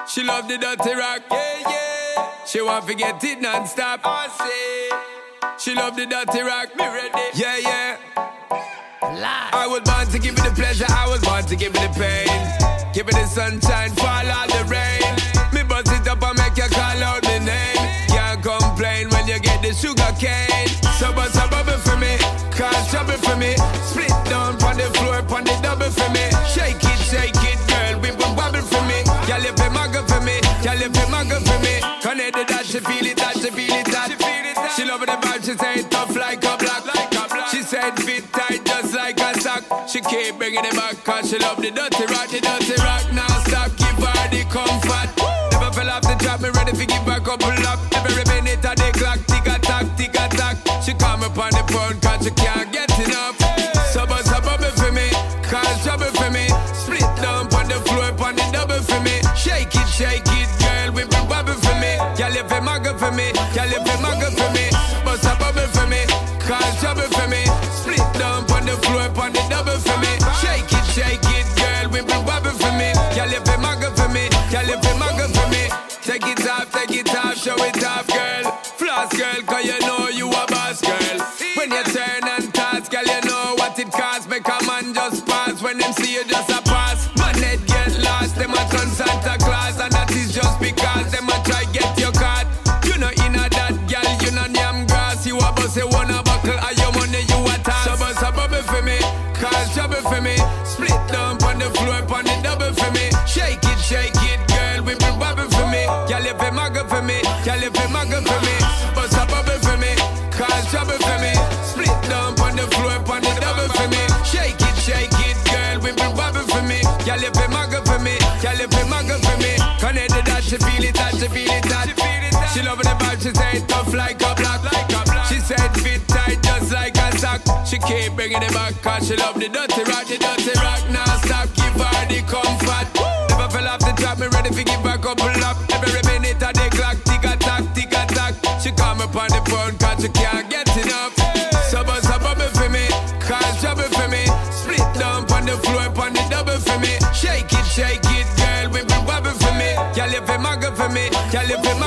She love the dirty rock, yeah, yeah. She want to get it non-stop, I say. She love the dirty rock, me ready, yeah, yeah. I was born to give you the pleasure, I was born to give you the pain. Give it the sunshine, fall all the rain. Me bust it up and make you call out my name. Can't complain when you get the sugar cane. So bust a bubble for me, cause trouble for me. Split down on the floor, on the double for me. Shake it, girl, we will wobble for me. Y'all live a mugger for me, y'all live a mugger for me. Connected that, she feel it, that, she feel it, that. She love the vibe, she say it tough like a block. She said fit tight just like a sock. She keep bringing it back cause she love the dirty rock. Now stop, give her the comfort. Never fell off the trap, me ready to give her a couple up. Every minute of the clock, tick-a-tack, tick-a-tack. She come up on the phone cause she can't get enough. So bust a bubble for me, cause trouble for me. Split down on the floor, on the double for me. Shake it, girl, we will bubble for me. Y'all live a mugger for me, y'all live a mugger for me. Bust a bubble for me, cause trouble for me. Split down on the floor, on the double for me. Shake it, girl, we will bubble for me. Y'all live a mugger for me, y'all live a mugger for me. Take it off, show it off, girl. Floss, girl, cause you know you a boss, girl. When you turn and toss, girl, you know what it costs. Make a man just pass when them see you just a pass. Man, head get lost, them a turn Santa Claus. And that is just because them a try get your card. You know inna that, girl, you know yam grass. You a bust a wanna buckle, and your money you a toss. So bust a bubble for me, cause trouble for me. Split down on the floor, on the double for me. Shake it, girl, we will bubble for me. Y'all live a mugger for me, y'all live a mugger for me. Bust a bubble for me, cause trouble for me. Split down on the floor, on the double for me. Shake it, girl, we will bubble for me. Y'all live a mugger for me, y'all live a mugger for me. Connected that, she feel it, that, she feel it, that. She love the vibe, she say it tough like a block. She said fit tight just like a sock. She keep bringing it back cause she love the dirty rock. Now stop, give her the comfort. Never fell off the trap, me ready to give her a couple up. Every minute of the clock, tick-a-tack. She come up on the phone cause she can't get enough. So bust a bubble for me, cause trouble for me. Split down on the floor, on the double for me. Shake it, girl, we will wobble for me. Y'all live a mugger for me, y'all live a